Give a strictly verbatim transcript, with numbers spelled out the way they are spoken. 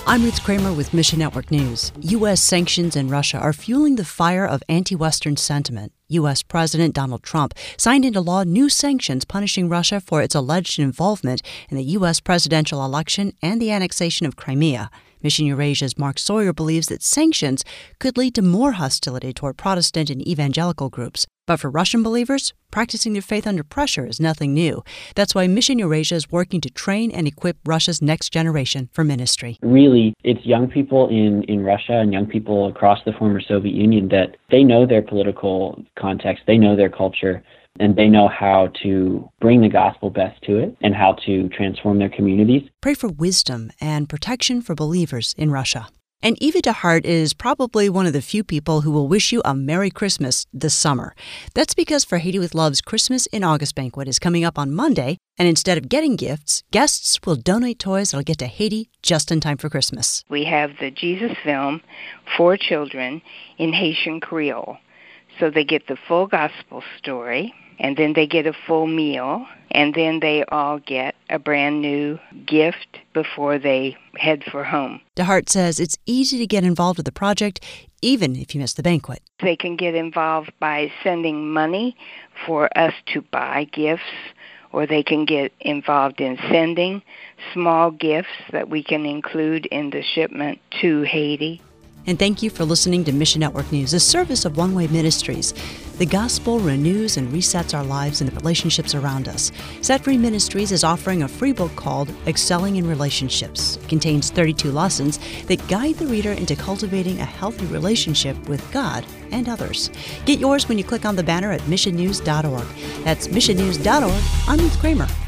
I'm Ruth Kramer with Mission Network News. U S sanctions in Russia are fueling the fire of anti-Western sentiment. U S. President Donald Trump signed into law new sanctions punishing Russia for its alleged involvement in the U S presidential election and the annexation of Crimea. Mission Eurasia's Mark Sawyer believes that sanctions could lead to more hostility toward Protestant and evangelical groups. But for Russian believers, practicing their faith under pressure is nothing new. That's why Mission Eurasia is working to train and equip Russia's next generation for ministry. Really, it's young people in, in Russia and young people across the former Soviet Union that they know their political context, they know their culture, and they know how to bring the gospel best to it and how to transform their communities. Pray for wisdom and protection for believers in Russia. And Eva DeHart is probably one of the few people who will wish you a Merry Christmas this summer. That's because For Haiti with Love's Christmas in August banquet is coming up on Monday, and instead of getting gifts, guests will donate toys that'll get to Haiti just in time for Christmas. We have the Jesus film for children in Haitian Creole. So they get the full gospel story, and then they get a full meal, and then they all get a brand new gift before they head for home. DeHart says it's easy to get involved with the project, even if you miss the banquet. They can get involved by sending money for us to buy gifts, or they can get involved in sending small gifts that we can include in the shipment to Haiti. And thank you for listening to Mission Network News, a service of One Way Ministries. The gospel renews and resets our lives and the relationships around us. Set Free Ministries is offering a free book called Excelling in Relationships. It contains thirty-two lessons that guide the reader into cultivating a healthy relationship with God and others. Get yours when you click on the banner at mission news dot org. That's mission news dot org. I'm Ruth Kramer.